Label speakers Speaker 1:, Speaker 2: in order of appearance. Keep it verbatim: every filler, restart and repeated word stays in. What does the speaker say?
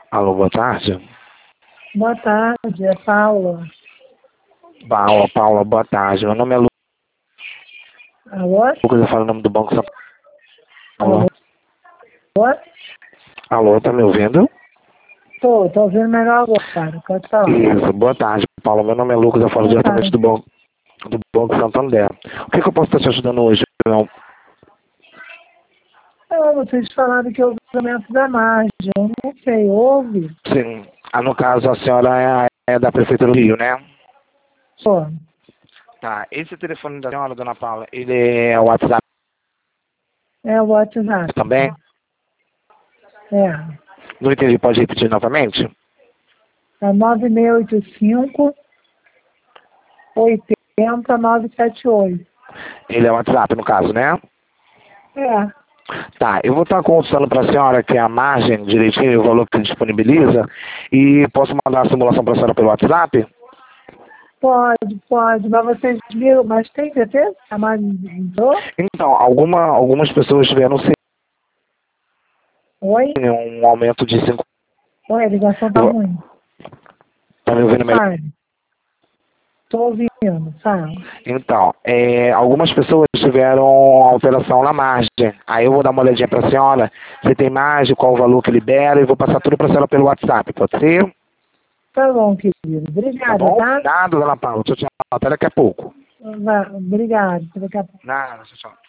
Speaker 1: Alô, boa tarde.
Speaker 2: Boa tarde, é Paula.
Speaker 1: Paula, Paula, boa tarde. Meu nome é Lu-
Speaker 2: Alô?
Speaker 1: Lucas, eu falo o nome do Banco São Paulo.
Speaker 2: Alô? Alô?
Speaker 1: Alô, tá me ouvindo?
Speaker 2: Tô, tô ouvindo melhor agora, pode falar.
Speaker 1: Isso, boa tarde, Paula. Meu nome é Lucas, eu falo
Speaker 2: Boa
Speaker 1: diretamente
Speaker 2: tarde.
Speaker 1: do Banco, do Banco Santander. O que, que eu posso estar te ajudando hoje? Não.
Speaker 2: Eu, vocês falaram que houve aumento da margem, eu não sei, houve?
Speaker 1: Sim. Ah, no caso, a senhora é, é da Prefeitura do Rio, né?
Speaker 2: Pô,
Speaker 1: Tá. Esse telefone da senhora, dona Paula, ele é o WhatsApp
Speaker 2: é o WhatsApp.
Speaker 1: também?
Speaker 2: É,
Speaker 1: Não entendi, pode repetir novamente?
Speaker 2: é nove seis oito cinco, oito zero nove sete oito.
Speaker 1: Ele é o WhatsApp, no caso, né?
Speaker 2: É,
Speaker 1: Tá, eu vou estar consultando para a senhora que é a margem direitinho, o valor que disponibiliza, e posso mandar a simulação para a senhora pelo WhatsApp?
Speaker 2: pode, pode, mas vocês viram, mas tem certeza que a margem entrou?
Speaker 1: Então, alguma, algumas pessoas tiveram sim
Speaker 2: Oi?
Speaker 1: um aumento de cinco.
Speaker 2: Oi, a ligação tá ruim.
Speaker 1: Tá me ouvindo melhor?
Speaker 2: Fale. Tô ouvindo, fala.
Speaker 1: Então, é, algumas pessoas tiveram alteração na margem. Aí eu vou dar uma olhadinha para a senhora, se tem margem, qual o valor que libera, e vou passar tudo para a senhora pelo WhatsApp, pode ser?
Speaker 2: Tá bom, querido.
Speaker 1: Tá
Speaker 2: Obrigada,
Speaker 1: bom?
Speaker 2: tá?
Speaker 1: Nada, dona Paula. Tchau, tchau. Até daqui a pouco.
Speaker 2: Vai, obrigada. Daqui a pouco.
Speaker 1: Nada, tchau, tchau.